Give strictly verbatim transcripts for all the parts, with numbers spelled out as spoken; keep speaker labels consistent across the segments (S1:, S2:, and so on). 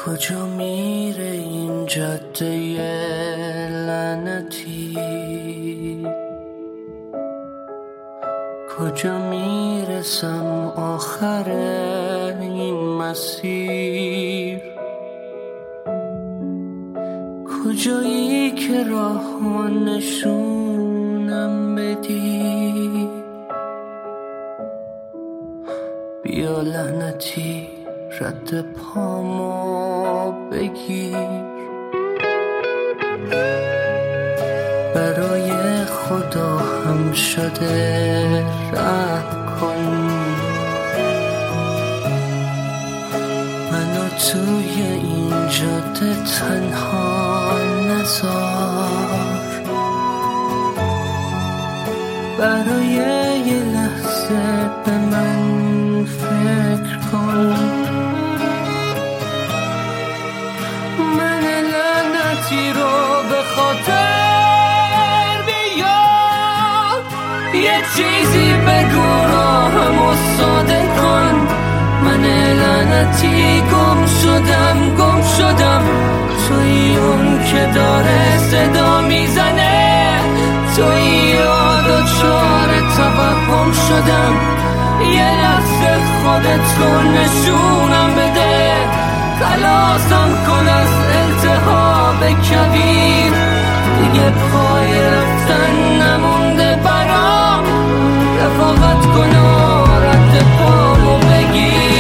S1: کجا میره این جاده لعنتی؟ کجا میرسم آخر این مسیر؟ کجایی که راه نشونم بدی؟ بیا لعنتی رد پامو بگیر. برای خدا هم شده رحم کن، منو توی این جاده تنها نذار. برای یه لحظه به من فکر کن، من لعنتی رو به خاطر بیار. یه چیزی بگو راهمو ساده کن، من لعنتی گم شدم گم شدم توی اون که داره صدا میزنه. توی یاد و چار توهم شدم، یه لحظه خودتو نشونم بده. خلاصم کن از التهاب کبیر، دیگه پای رفتن نمونده برام. رفاقت کن و رد پامو بگیر.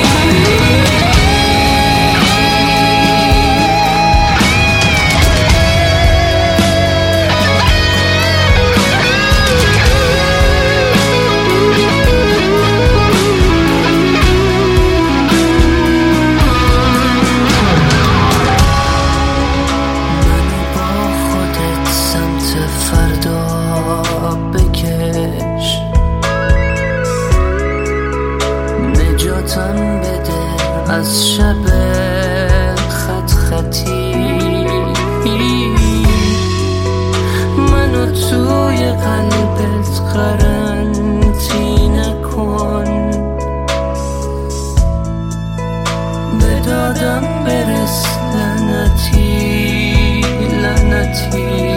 S1: نجاتم بده از شب خط خطی، منو توی قلبت قرنطینه کن. به دادم برس لعنتی لعنتی.